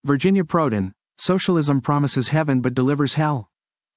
Virginia Prodan, Socialism Promises Heaven but Delivers Hell.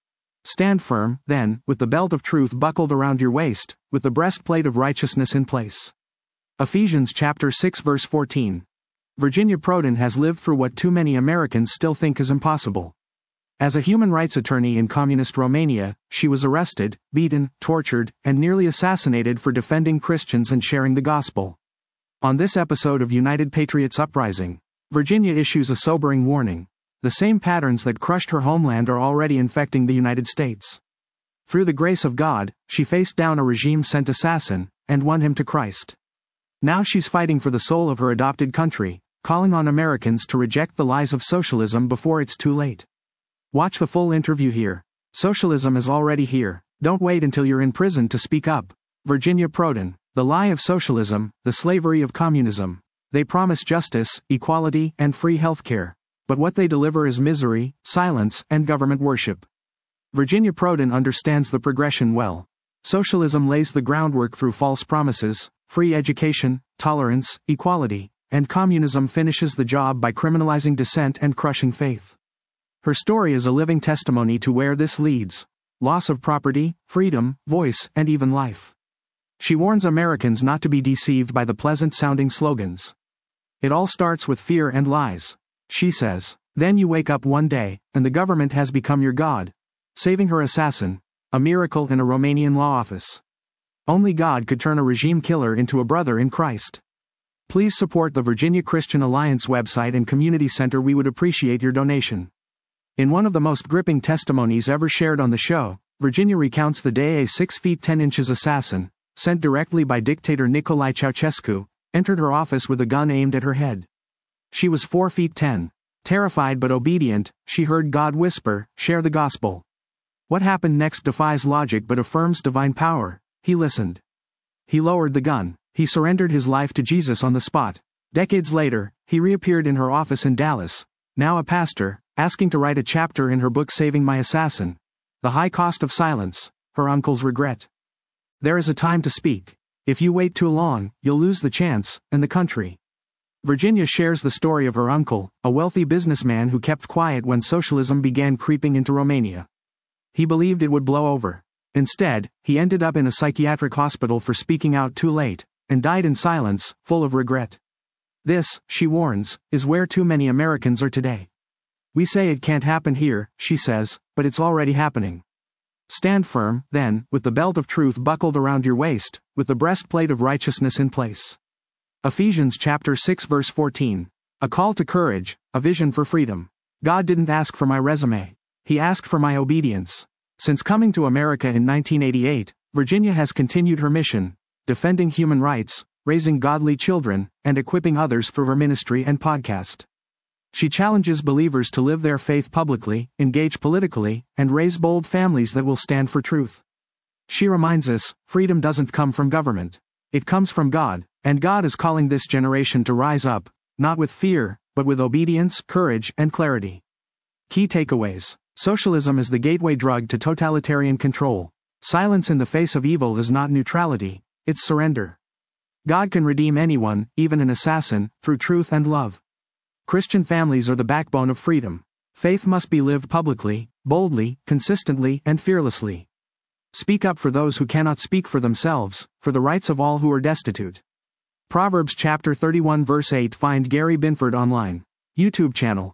Stand firm, then, with the belt of truth buckled around your waist, with the breastplate of righteousness in place. Ephesians chapter 6 verse 14. Virginia Prodan has lived through what too many Americans still think is impossible. As a human rights attorney in communist Romania, she was arrested, beaten, tortured, and nearly assassinated for defending Christians and sharing the gospel. On this episode of United Patriots Uprising, Virginia issues a sobering warning. The same patterns that crushed her homeland are already infecting the United States. Through the grace of God, she faced down a regime-sent assassin, and won him to Christ. Now she's fighting for the soul of her adopted country, calling on Americans to reject the lies of socialism before it's too late. Watch the full interview here. Socialism is already here. Don't wait until you're in prison to speak up. Virginia Prodan, the lie of socialism, the slavery of communism. They promise justice, equality, and free healthcare. But what they deliver is misery, silence, and government worship. Virginia Prodan understands the progression well. Socialism lays the groundwork through false promises, free education, tolerance, equality, and communism finishes the job by criminalizing dissent and crushing faith. Her story is a living testimony to where this leads: loss of property, freedom, voice, and even life. She warns Americans not to be deceived by the pleasant-sounding slogans. It all starts with fear and lies. She says, then you wake up one day, and the government has become your God. Saving her assassin, a miracle in a Romanian law office. Only God could turn a regime killer into a brother in Christ. Please support the Virginia Christian Alliance website and community center. We would appreciate your donation. In one of the most gripping testimonies ever shared on the show, Virginia recounts the day a 6 feet 10 inches assassin, sent directly by dictator Nicolae Ceausescu, entered her office with a gun aimed at her head. She was 4 feet 10. Terrified but obedient, she heard God whisper, share the gospel. What happened next defies logic but affirms divine power. He listened. He lowered the gun. He surrendered his life to Jesus on the spot. Decades later, he reappeared in her office in Dallas, now a pastor, asking to write a chapter in her book Saving My Assassin. The High Cost of Silence, Her Uncle's Regret. There is a time to speak. If you wait too long, you'll lose the chance, and the country. Virginia shares the story of her uncle, a wealthy businessman who kept quiet when socialism began creeping into Romania. He believed it would blow over. Instead, he ended up in a psychiatric hospital for speaking out too late, and died in silence, full of regret. This, she warns, is where too many Americans are today. We say it can't happen here, she says, but it's already happening. Stand firm, then, with the belt of truth buckled around your waist, with the breastplate of righteousness in place. Ephesians chapter 6 verse 14. A call to courage, a vision for freedom. God didn't ask for my resume. He asked for my obedience. Since coming to America in 1988, Virginia has continued her mission, defending human rights, raising godly children, and equipping others through her ministry and podcast. She challenges believers to live their faith publicly, engage politically, and raise bold families that will stand for truth. She reminds us, freedom doesn't come from government. It comes from God, and God is calling this generation to rise up, not with fear, but with obedience, courage, and clarity. Key takeaways. Socialism is the gateway drug to totalitarian control. Silence in the face of evil is not neutrality, it's surrender. God can redeem anyone, even an assassin, through truth and love. Christian families are the backbone of freedom. Faith must be lived publicly, boldly, consistently, and fearlessly. Speak up for those who cannot speak for themselves, for the rights of all who are destitute. Proverbs chapter 31 verse 8. Find Gary Binford online. YouTube channel,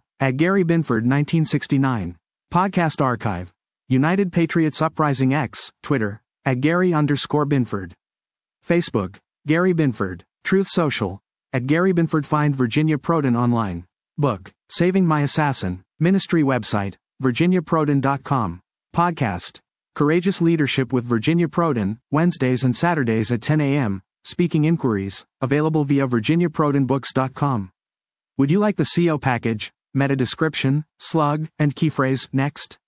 @GaryBinford1969. Podcast archive. United Patriots Uprising X, Twitter, @Gary_Binford. Facebook, Gary Binford. Truth Social, @GaryBinford. Find Virginia Prodan online. Book, Saving My Assassin. Ministry website, virginiaprodan.com. Podcast, Courageous Leadership with Virginia Prodan, Wednesdays and Saturdays at 10 a.m., Speaking Inquiries, available via virginiaprodanbooks.com. Would you like the CO package, meta description, slug, and key phrase, next?